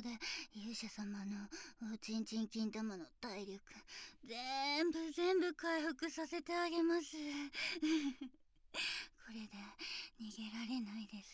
で勇者様のおちんちん金玉の体力全部回復させてあげます。これで逃げられないです。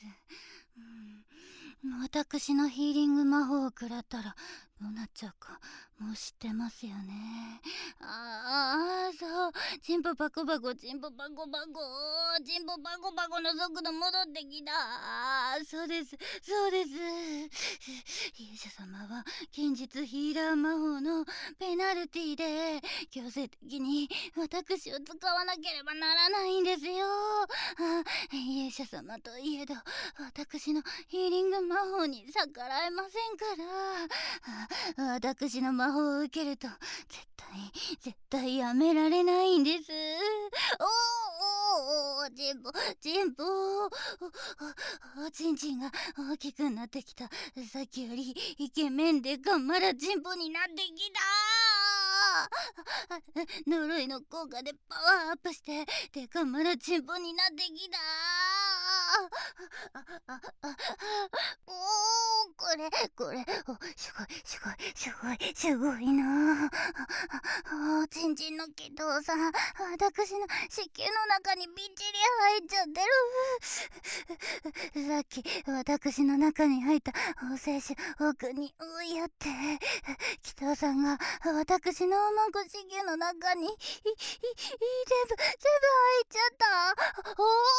私のヒーリング魔法を食らったらどうなっちゃうかもう知ってますよね。そう、チンポパコパコチンポパコパコチンポパコパコの速度戻ってきた。そうですそうです。勇者様は現実ヒーラー魔法のペナルティで強制的に私を使わなければならないんですよ。勇者様といえど私のヒーリング魔法に逆らえませんから。私の魔法を受けると絶対やめられないんです。チンポおちんちんが大きくなってきた。さっきよりイケメンでかまらチンポになってきた。呪いの効果でパワーアップしてでかまらチンポになってきた。これすごいな。ちんちんの気筒さん、私の子宮の中にびっちり入っちゃってる。さっき私の中に入った精子奥にやって気筒さんが私のマンコ子宮の中に全部入っちゃった。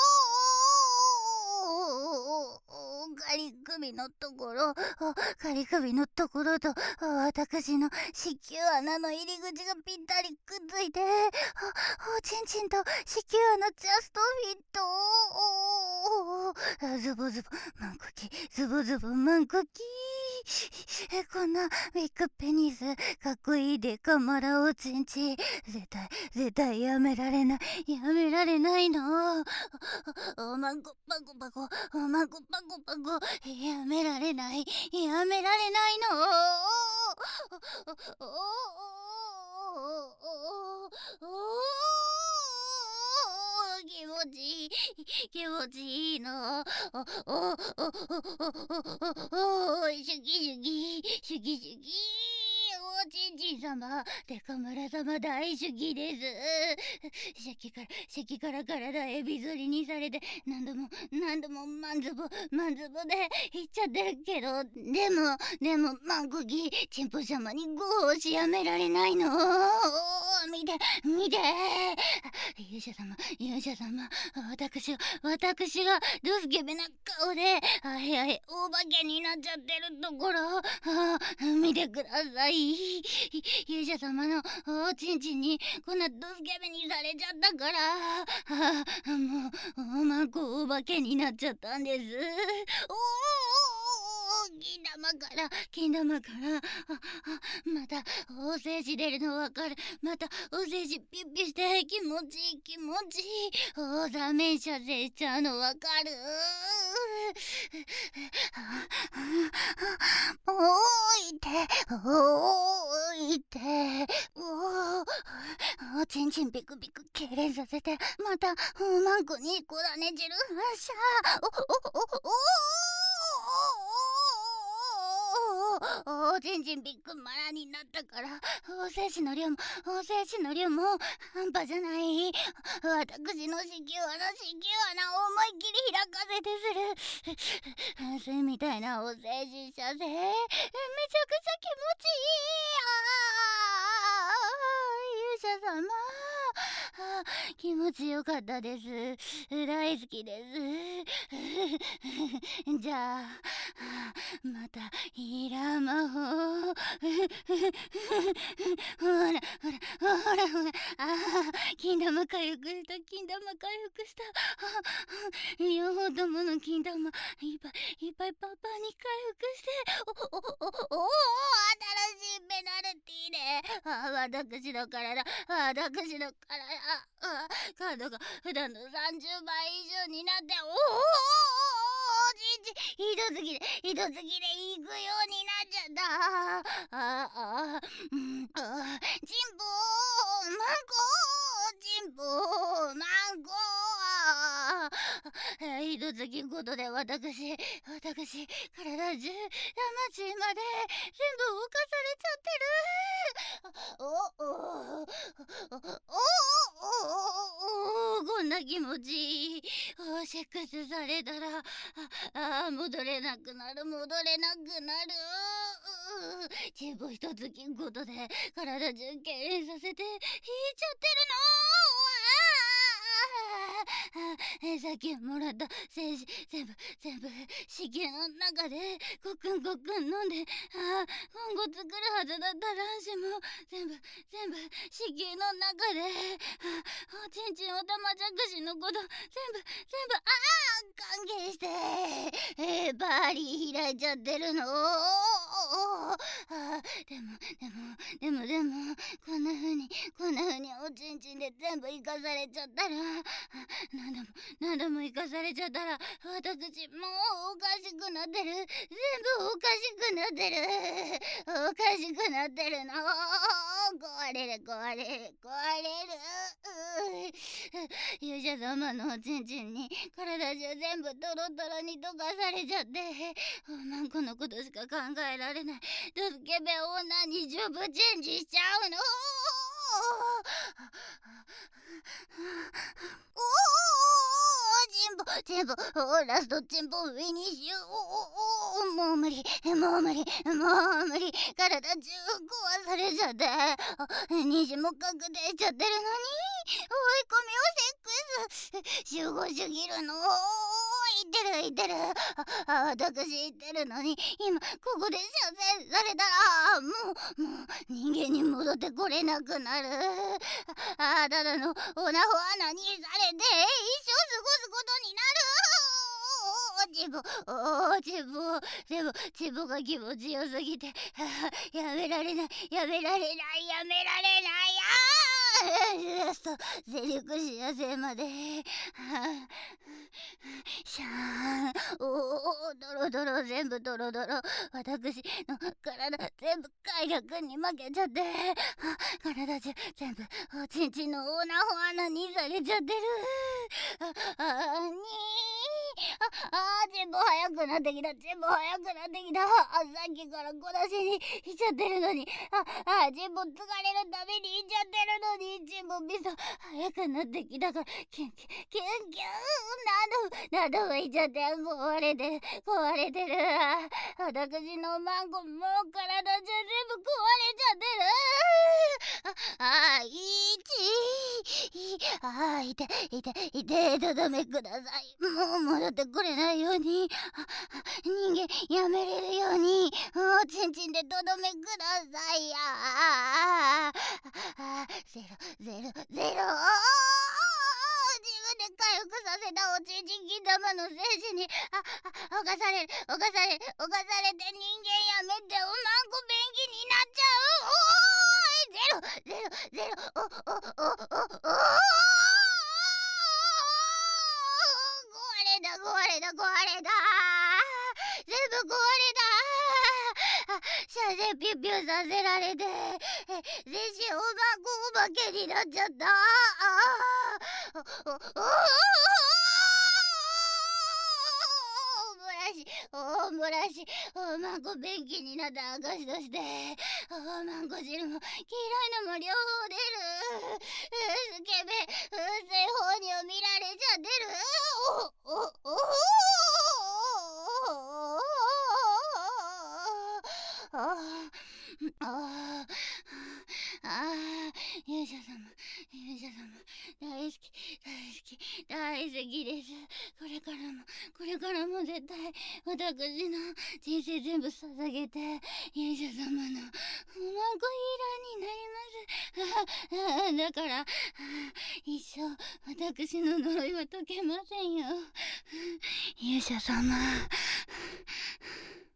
仮首のところと私の子宮穴の入り口がぴったりくっついておちんちんと子宮穴ジャストフィット。ズボマンコキこんなビッグペニスかっこいいでかまらおちんちん絶対やめられないの。マンコパコパコやめられないの。気持ちいいの。シュキおちんちん様でかむら様大好きです。シャキから体エビ反りにされて何度もマンズボで言っちゃってるけど、でもマンコキチンポ様にご押しやめられないの。見て勇者様私がドスケベな顔でお化けになっちゃってるところ見てください。勇者様のおちんちんにこんなドスケベにされちゃったからもうマンコお化けになっちゃったんです。金玉からまたお精子出るのわかる。またお精子ピッピして気持ちいいおざめ射精しちゃうのわかる。おいておちんちんビク痙攣させてまたマンコにこだね汁発射。おちんちんビッグマラになったからお精子の量も半端じゃない。私の子宮穴を思いっきり開かせてするみたいなお精子射精めちゃくちゃ気持ちいい。勇者様気持ちよかったです。大好きです。じゃあまたヒーラー魔法ほら金玉回復した両方ともの金玉いっぱいパパに回復して新しいペナルティーで私の体カードが普段の30倍以上になってひどすぎで行くようになっちゃった。チンポマンコひとつきごとで私体中魂まで全部動かされちゃってる。こんな気持ちいい。セックスされたら戻れなくなる。チンポひとつきごとで体中痙攣させて引いちゃってるの。さっきもらった精子全部子宮の中でごくん飲んで、今後作るはずだった卵子も全部子宮の中で、おちんちんおたまじゃくしのこと全部歓迎して、バーリー開いちゃってるの。でもこんな風におちんちんで全部生かされちゃったら、何度も生かされちゃったら、私もうおかしくなってる。全部おかしくなってるの。壊れる。勇者様のおちんちんに体中全部トロトロに溶かされちゃって、このことしか考えられない。ドスケベ女にジョブチェンジしちゃうの。チンポラストチンポフィニッシュ。もう無理。体中壊されちゃって、虹も確定しちゃってるのに、追い込みをセックス集合すぎるの。言ってる。私言ってるのに、今ここで射精されたらもう人間に戻ってこれなくなる。ただのオナホ穴にされて一生過ごすことになる。チボが気持ちよすぎて、やめられない。ラストセリクシア星まで。シャーン。ドロ全部ドロ。私の体全部快楽に負けちゃって、体中全部おちんちんのオナホ穴にされちゃってる。チンポ早くなってきた。さっきから小出しにしちゃってるのに、チンポ疲れるたびにいっちゃってるのに、チンポミス早くなってきたから、キュン何度もいっちゃって壊れてる。私のマンコもう体中全部壊れちゃってる。痛い、とどめください。もう戻ってこれないように、人間やめれるように、おちんちんでとどめください。ゼロ。自分で回復させたおちんちん金玉の精子に侵されて、人間やめておまんこ便器になっちゃう。ゼロ。壊れた。全部壊れた。射精ピュッピュさせられて、全身お化けになっちゃった。おもらし、おまんこ便器になった証として、おまんこ汁も黄色いのも両方出る。スケベ風船放尿見られちゃってる。勇者様大好きです。これからも絶対私の人生全部捧げて勇者様のおまんこヒーラーになります。だから一生私の呪いは解けませんよ。勇者様